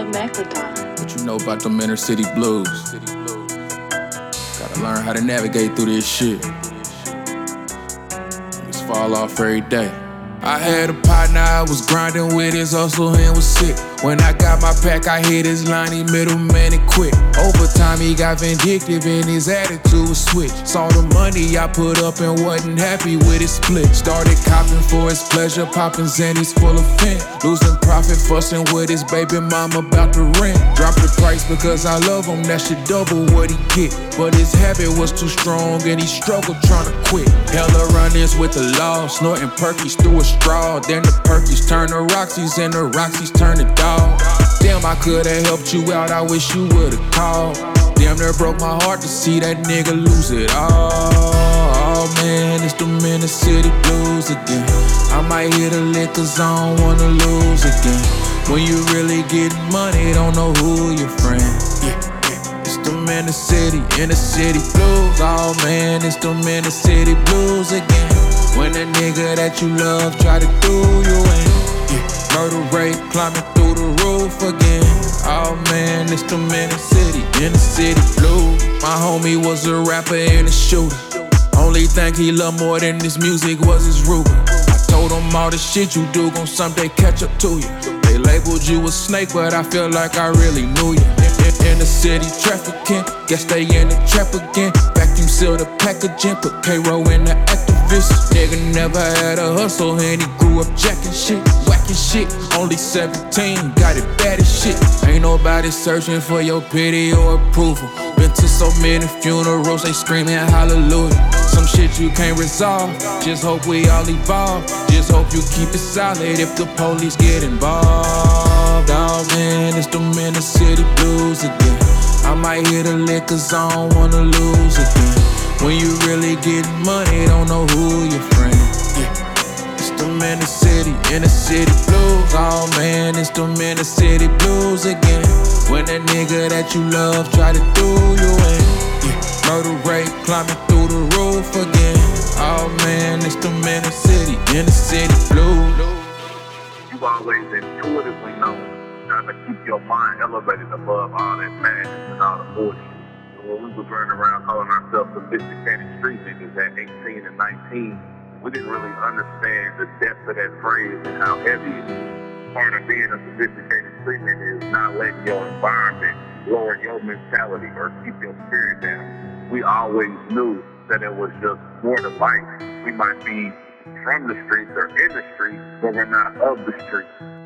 Megalodon. What you know about them inner city blues? Gotta learn how to navigate through this shit. Just fall off every day. I had a partner I was grinding with, his hustle and was sick. When I got my pack, I hit his line, he middleman and quit. Over time, he got vindictive and his attitude was switch. Saw the money I put up and wasn't happy with his split. Started copping for his pleasure, popping Xannies full of fin. Losing profit, fussing with his baby mama about the rent. Dropped the price because I love him, that shit double what he get. But his habit was too strong and he struggled trying to quit. Hella run-ins with the law, snorting Perkies through a straw. Then the Perkies turn to Roxy's and the Roxy's turn to dog. Damn, I could've helped you out, I wish you would've called. Damn, that broke my heart to see that nigga lose it all. Oh man, it's them inner city blues again. I might hit a lick cause I don't wanna lose again. When you really getting money, don't know who your friend. It's them inner city blues. Oh man, it's them inner city blues again. When a nigga that you love try to do you in. Murder rate climbing through the roof again. Oh man, it's them inner city blues. My homie was a rapper and a shooter. Only thing he loved more than his music was his Ruger. I told him all the shit you do gon' someday catch up to you. They labeled you a snake, but I feel like I really knew you. In the city trafficking, guess they in the trap again. Vacuum seal the packaging, put K-Roll in the activist. Nigga never had a hustle and he grew up jacking shit, whacking shit. Only 17, got it bad as shit. Ain't nobody searching for your pity or approval. Been to so many funerals, they screaming hallelujah. Some shit you can't resolve, just hope we all evolve. Just hope you keep it solid if the police get involved. Oh man, it's them inner city blues again. I might hit a lick cause I don't wanna lose again. When you really getting money, don't know who your friend. It's them inner city blues. Oh man, it's them inner city blues again. When that nigga that you love try to do you in. Murder rate climbing through the roof again. Oh man, it's them inner city blues. You always intuitively know how to keep your mind elevated above all that madness and all the bullshit. When we was running around calling ourselves sophisticated street niggas at 18 and 19, we didn't really understand the depth of that phrase and how heavy it is. Part of being a sophisticated street nigga is not letting your environment lower your mentality or keep your spirit down. We always knew that it was just more to life. We might be from the streets or in the streets, but we're not of the streets.